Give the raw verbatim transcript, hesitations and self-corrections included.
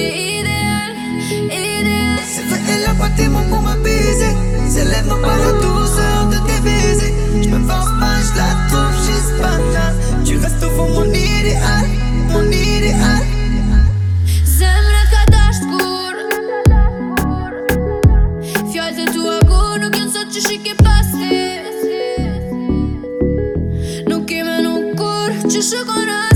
ideal, ideal. C'est vrai, elle a pas tes mots pour m'apaiser. Ses lèvres n'ont pas la douceur de tes baisers. J'me force pas, j'la trouve juste banale. Tu restes au fond mon idéal, mon idéal. Zemrët ka dash t'kur, fjallët e tua kur nuk jën sot që shike pas ti. Nuk keme nuk kur që shukon